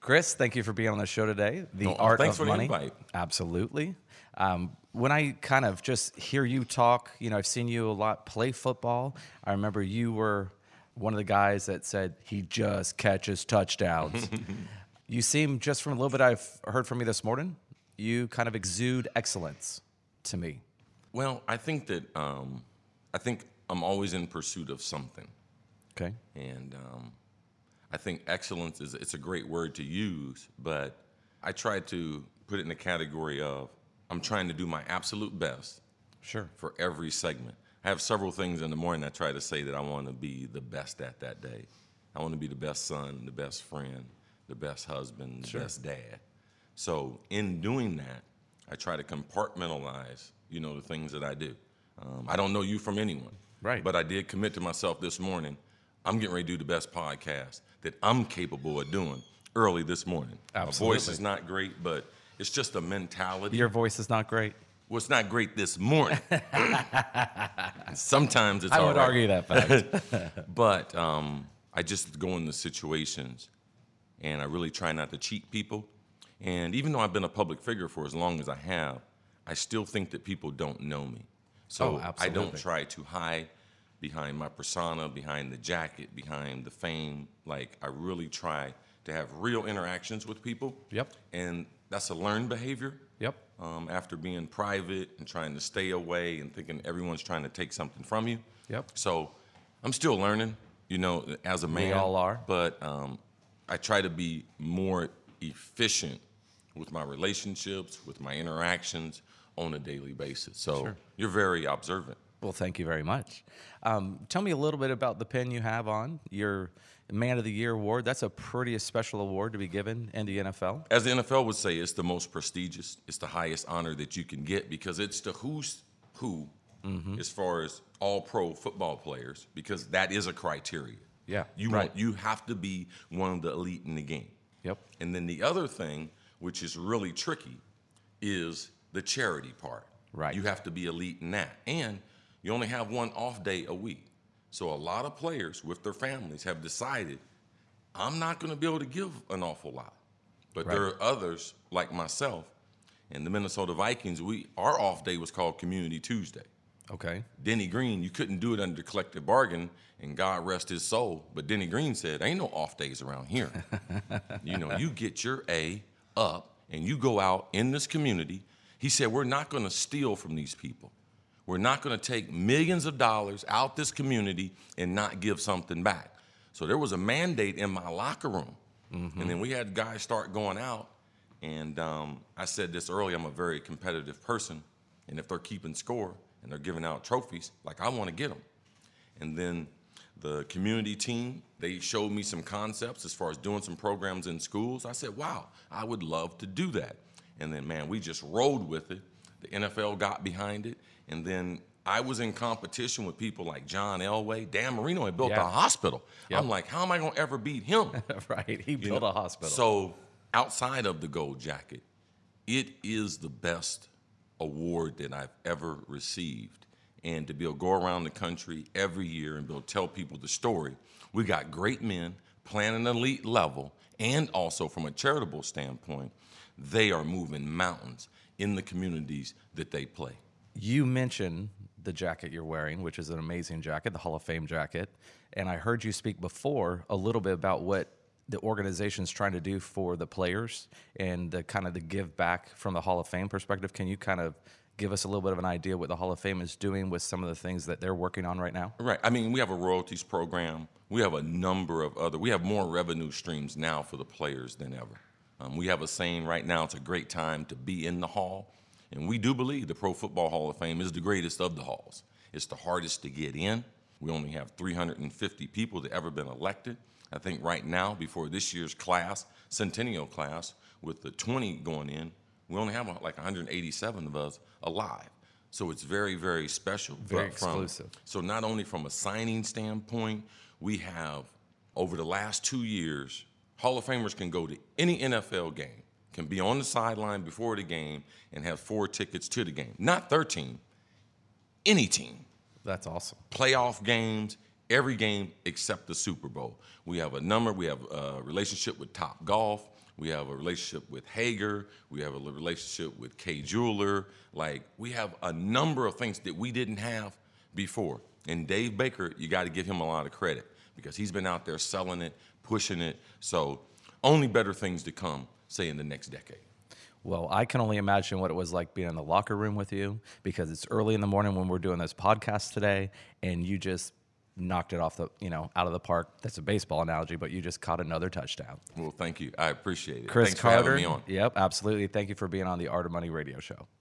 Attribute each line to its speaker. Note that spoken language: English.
Speaker 1: Chris, thank you for being on the show today. The
Speaker 2: No,
Speaker 1: Art
Speaker 2: thanks
Speaker 1: of
Speaker 2: for the
Speaker 1: Money.
Speaker 2: invite.
Speaker 1: Absolutely. When I kind of just hear you talk, I've seen you a lot play football. I remember you were one of the guys that said he just catches touchdowns. You seem, just from a little bit I've heard from you this morning, you kind of exude excellence to me.
Speaker 2: Well, I think that I think I'm always in pursuit of something,
Speaker 1: Okay.
Speaker 2: and I think excellence it's a great word to use, but I try to put it in the category of I'm trying to do my absolute best
Speaker 1: Sure.
Speaker 2: for every segment. I have several things in the morning I try to say that I want to be the best at that day. I want to be the best son, the best friend, the best husband, the best dad. So in doing that, I try to compartmentalize, the things that I do. I don't know you from anyone.
Speaker 1: Right.
Speaker 2: But I did commit to myself this morning, I'm getting ready to do the best podcast that I'm capable of doing early this morning.
Speaker 1: Absolutely.
Speaker 2: My voice is not great, but it's just a mentality.
Speaker 1: Your voice is not great.
Speaker 2: Well, it's not great this morning. Sometimes it's
Speaker 1: I
Speaker 2: all
Speaker 1: would
Speaker 2: right.
Speaker 1: argue that fact.
Speaker 2: But I just go into situations, and I really try not to cheat people. And even though I've been a public figure for as long as I have, I still think that people don't know me. So I
Speaker 1: absolutely.
Speaker 2: don't try to hide behind my persona, behind the jacket, behind the fame. Like, I really try to have real interactions with people.
Speaker 1: Yep.
Speaker 2: And that's a learned behavior.
Speaker 1: Yep.
Speaker 2: After being private and trying to stay away and thinking everyone's trying to take something from you.
Speaker 1: Yep.
Speaker 2: So I'm still learning, as a man.
Speaker 1: We all are.
Speaker 2: But I try to be more efficient with my relationships, with my interactions on a daily basis. So You're very observant.
Speaker 1: Well, thank you very much. Tell me a little bit about the pin you have on, your Man of the Year award. That's a pretty special award to be given in the NFL.
Speaker 2: As the NFL would say, it's the most prestigious. It's the highest honor that you can get because it's the who's who as far as all pro football players, because that is a criteria.
Speaker 1: Yeah,
Speaker 2: You have to be one of the elite in the game.
Speaker 1: Yep.
Speaker 2: And then the other thing, which is really tricky, is the charity part.
Speaker 1: Right.
Speaker 2: You have to be elite in that. And you only have one off day a week. So a lot of players with their families have decided, I'm not going to be able to give an awful lot. But there are others like myself and the Minnesota Vikings. Our off day was called Community Tuesday.
Speaker 1: Okay.
Speaker 2: Denny Green, you couldn't do it under collective bargain, and God rest his soul. But Denny Green said, ain't no off days around here. You get your A up and you go out in this community. He said, we're not going to steal from these people. We're not going to take millions of dollars out this community and not give something back. So there was a mandate in my locker room. And then we had guys start going out. And I said this earlier, I'm a very competitive person. And if they're keeping score and they're giving out trophies, I want to get them. And then the community team, they showed me some concepts as far as doing some programs in schools. I said, wow, I would love to do that. And then, man, we just rolled with it. The NFL got behind it. And then I was in competition with people like John Elway. Dan Marino had built a hospital.
Speaker 1: Yep.
Speaker 2: I'm like, how am I going to ever beat him?
Speaker 1: Right. He built a hospital.
Speaker 2: So outside of the gold jacket, it is the best award that I've ever received. And to be able to go around the country every year and be able to tell people the story. We got great men playing an elite level, and also from a charitable standpoint, they are moving mountains in the communities that they play.
Speaker 1: You mentioned the jacket you're wearing, which is an amazing jacket, the Hall of Fame jacket. And I heard you speak before a little bit about what the organization's trying to do for the players and the kind of the give back from the Hall of Fame perspective. Can you kind of give us a little bit of an idea what the Hall of Fame is doing with some of the things that they're working on right now?
Speaker 2: Right. I mean, we have a royalties program. We have a number of we have more revenue streams now for the players than ever. We have a saying right now, it's a great time to be in the Hall. And we do believe the Pro Football Hall of Fame is the greatest of the halls. It's the hardest to get in. We only have 350 people that ever been elected. I think right now, before this year's class, Centennial class, with the 20 going in, we only have like 187 of us alive. So it's very, very special.
Speaker 1: Very exclusive.
Speaker 2: So not only from a signing standpoint, we have, over the last 2 years, Hall of Famers can go to any NFL game, can be on the sideline before the game and have 4 tickets to the game. Not 13, any team.
Speaker 1: That's awesome.
Speaker 2: Playoff games, every game except the Super Bowl. We have a relationship with Top Golf. We have a relationship with Hager. We have a relationship with Kay Jeweler. Like, we have a number of things that we didn't have before. And Dave Baker, you got to give him a lot of credit because he's been out there selling it, pushing it. So only better things to come, say, in the next decade.
Speaker 1: Well, I can only imagine what it was like being in the locker room with you because it's early in the morning when we're doing this podcast today, and you just knocked it off the, out of the park. That's a baseball analogy, but you just caught another touchdown.
Speaker 2: Well, thank you. I appreciate it.
Speaker 1: Chris
Speaker 2: Thanks
Speaker 1: Carter,
Speaker 2: for having me on.
Speaker 1: Yep, absolutely. Thank you for being on the Art of Money radio show.